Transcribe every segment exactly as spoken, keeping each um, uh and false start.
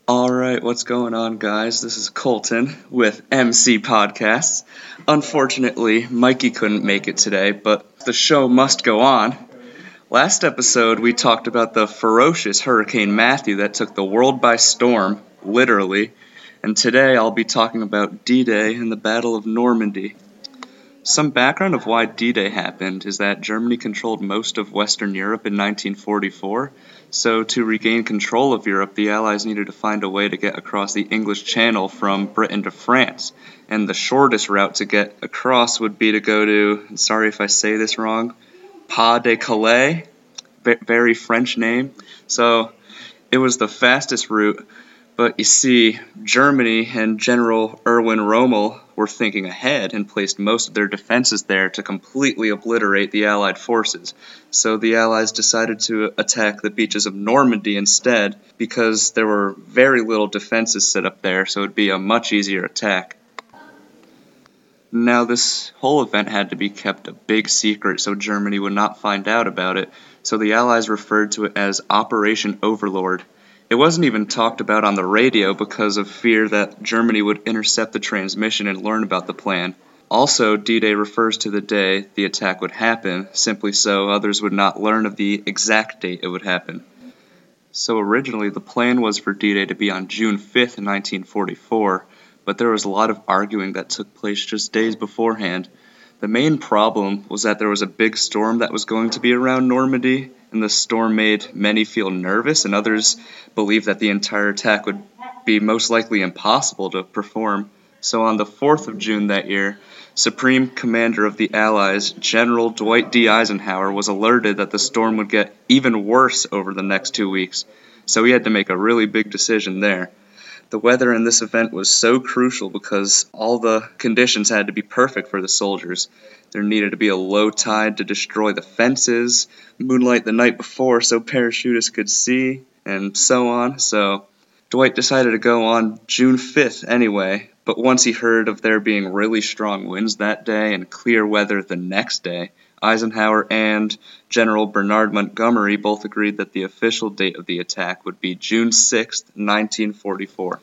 Alright, what's going on, guys? This is Colton with M C Podcasts. Unfortunately, Mikey couldn't make it today, but the show must go on. Last episode, we talked about the ferocious Hurricane Matthew that took the world by storm, literally, and today I'll be talking about D-Day and the Battle of Normandy. Some background of why D-Day happened is that Germany controlled most of Western Europe in nineteen forty-four, so to regain control of Europe, the Allies needed to find a way to get across the English Channel from Britain to France, and the shortest route to get across would be to go to, sorry if I say this wrong, Pas de Calais, very French name, so it was the fastest route. But you see, Germany and General Erwin Rommel were thinking ahead and placed most of their defenses there to completely obliterate the Allied forces. So the Allies decided to attack the beaches of Normandy instead because there were very little defenses set up there, so it would be a much easier attack. Now, this whole event had to be kept a big secret so Germany would not find out about it, so the Allies referred to it as Operation Overlord. It wasn't even talked about on the radio because of fear that Germany would intercept the transmission and learn about the plan. Also, D-Day refers to the day the attack would happen, simply so others would not learn of the exact date it would happen. So originally, the plan was for D-Day to be on June fifth, nineteen forty-four, but there was a lot of arguing that took place just days beforehand. The main problem was that there was a big storm that was going to be around Normandy, and the storm made many feel nervous, and others believed that the entire attack would be most likely impossible to perform. So on the fourth of June that year, Supreme Commander of the Allies, General Dwight D. Eisenhower, was alerted that the storm would get even worse over the next two weeks, so he had to make a really big decision there. The weather in this event was so crucial because all the conditions had to be perfect for the soldiers. There needed to be a low tide to destroy the fences, moonlight the night before so parachutists could see, and so on. So Dwight decided to go on June fifth anyway, but once he heard of there being really strong winds that day and clear weather the next day, Eisenhower and General Bernard Montgomery both agreed that the official date of the attack would be June sixth, nineteen forty-four.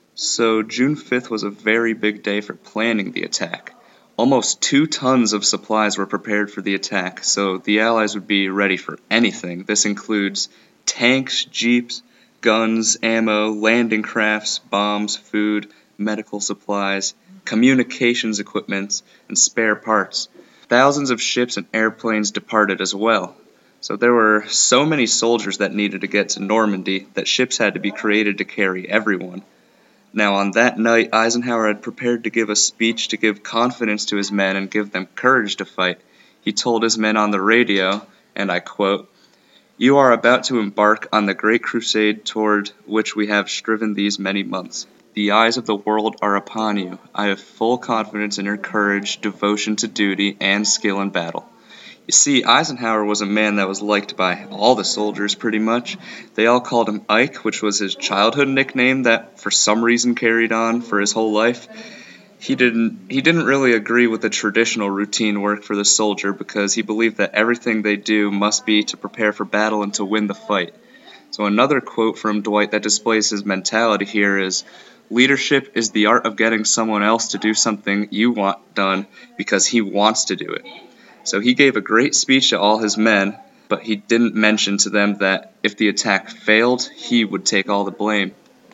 So June fifth was a very big day for planning the attack. Almost two tons of supplies were prepared for the attack, so the Allies would be ready for anything. This includes tanks, jeeps, guns, ammo, landing crafts, bombs, food, medical supplies, communications equipment, and spare parts. Thousands of ships and airplanes departed as well. So there were so many soldiers that needed to get to Normandy that ships had to be created to carry everyone. Now on that night, Eisenhower had prepared to give a speech to give confidence to his men and give them courage to fight. He told his men on the radio, and I quote, "You are about to embark on the great crusade toward which we have striven these many months. The eyes of the world are upon you. I have full confidence in your courage, devotion to duty, and skill in battle." You see, Eisenhower was a man that was liked by all the soldiers pretty much. They all called him Ike, which was his childhood nickname that for some reason carried on for his whole life. He didn't he didn't really agree with the traditional routine work for the soldier because he believed that everything they do must be to prepare for battle and to win the fight. So another quote from Dwight that displays his mentality here is, "Leadership is the art of getting someone else to do something you want done because he wants to do it." So he gave a great speech to all his men, but he didn't mention to them that if the attack failed, he would take all the blame.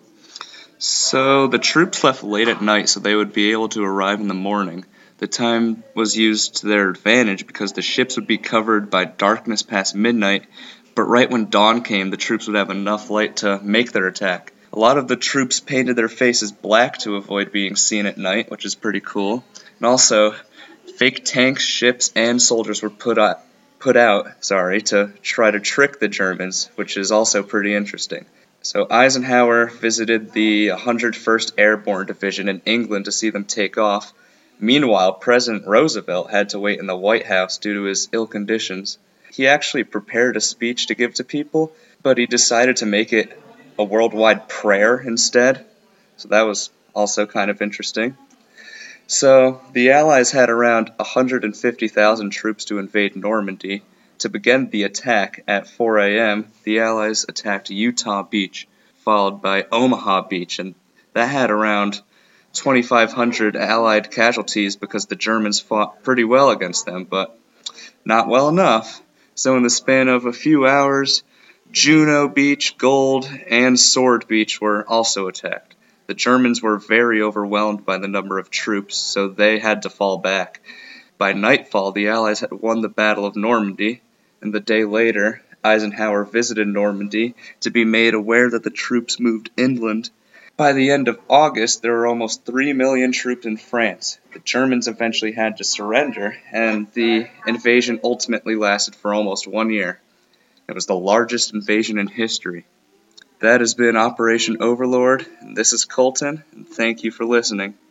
So the troops left late at night so they would be able to arrive in the morning. The time was used to their advantage because the ships would be covered by darkness past midnight, but right when dawn came, the troops would have enough light to make their attack. A lot of the troops painted their faces black to avoid being seen at night, which is pretty cool. And also, fake tanks, ships, and soldiers were put out, put out sorry, to try to trick the Germans, which is also pretty interesting. So Eisenhower visited the one hundred first Airborne Division in England to see them take off. Meanwhile, President Roosevelt had to wait in the White House due to his ill conditions. He actually prepared a speech to give to people, but he decided to make it a worldwide prayer instead. So that was also kind of interesting. So the Allies had around one hundred fifty thousand troops to invade Normandy. To begin the attack at four a.m., the Allies attacked Utah Beach. followed by Omaha Beach, and that had around twenty-five hundred Allied casualties because the Germans fought pretty well against them, but not well enough. So in the span of a few hours, Juno Beach, Gold, and Sword Beach were also attacked. The Germans were very overwhelmed by the number of troops, so they had to fall back. By nightfall, the Allies had won the Battle of Normandy, and the day later, Eisenhower visited Normandy to be made aware that the troops moved inland. By the end of August, there were almost three million troops in France. The Germans eventually had to surrender, and the invasion ultimately lasted for almost one year. It was the largest invasion in history. That has been Operation Overlord, and this is Colton, and thank you for listening.